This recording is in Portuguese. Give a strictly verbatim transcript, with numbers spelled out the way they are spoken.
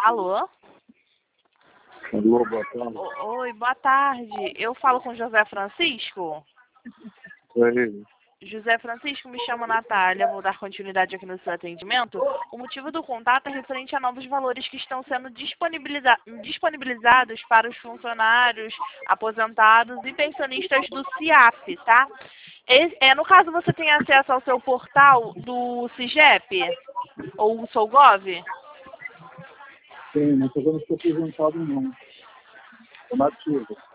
Alô? Alô, boa tarde. O- Oi, boa tarde. Eu falo com José Francisco. Oi. José Francisco, me chamo Natália, vou dar continuidade aqui no seu atendimento. O motivo do contato é referente a novos valores que estão sendo disponibiliza disponibilizados para os funcionários, aposentados e pensionistas do CIAP, tá? Esse, é, no caso, você tem acesso ao seu portal do CIGEP ou o Solgov? Sim, mas eu não estou aposentado não. Estou nativo.